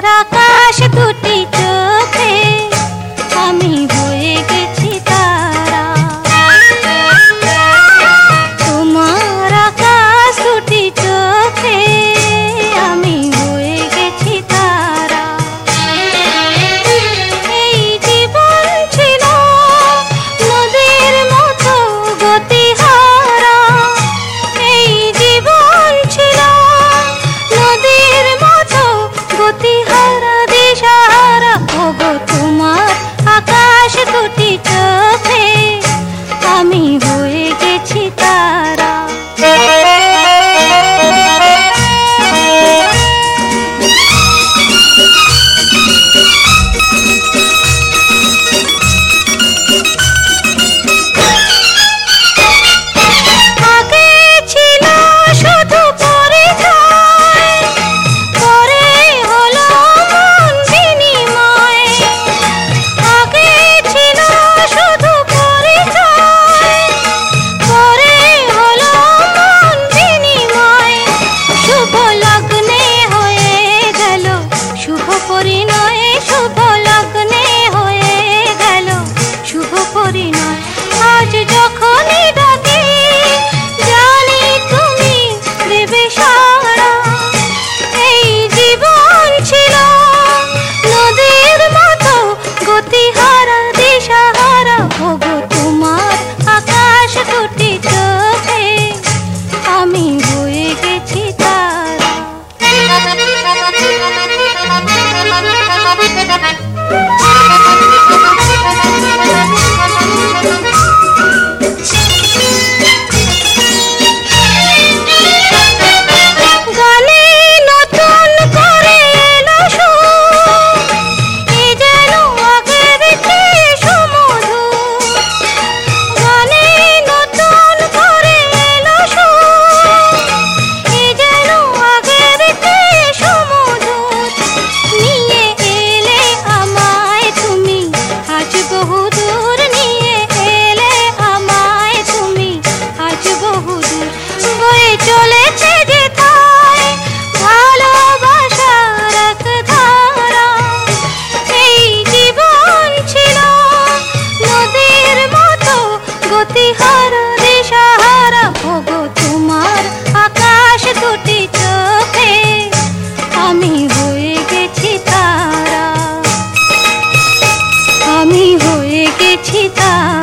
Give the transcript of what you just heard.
আকাশ দুটি চোখে আমি হয়ে গেছি তারা। তোমার আকাশ দুটি চোখে আমি হয়ে গেছি তারা। এই জীবন ছিল নদীর মতো গতিহারা, এই জীবন ছিল নদীর মতো গতিহারা দিশাহারা। ওগো তোমার আকাশ দুটি চোখে আমি হয়ে গেছি তারা। আগে ছিল শুধু পরিচয়, পরে হলো মন বিনিময়। আগে ছিল শুধু পরিচয়, পরে হলো মন বিনিময়। শুভ লগ্নে হয়ে গেল শুভ পরিণয়, শুভ লগ্নে হয়ে গেল শুভ পরিণয়। আজ যখনই ডাকি জানি তুমি দেবে সাড়া। এই জীবন ছিল নদীর মতো গতিহারা দিশাহারা। ওগো তোমার আকাশ দুটি চোখে আমি হয়ে গেছি তারা। গানে নতুন করে এলো সুর, এ যেন আগের চেয়ে সুমধুর। গানে নতুন করে এলো সুর, এ যেন আগের চেয়ে সুমধুর। নিয়ে এলে আমায় তুমি আজ বহুদূর, নিয়ে এলে আমায় তুমি আজ বহুদূর। বয়ে চলেছে যেথায় ভালোবাসার এক ধারা। এই জীবন ছিল নদীর মতো গতিহারা দিশাহারা। ওগো তোমার আকাশ দুটি চোখে আমি হয়ে গেছি তারা, আমি হয়ে গেছি তারা।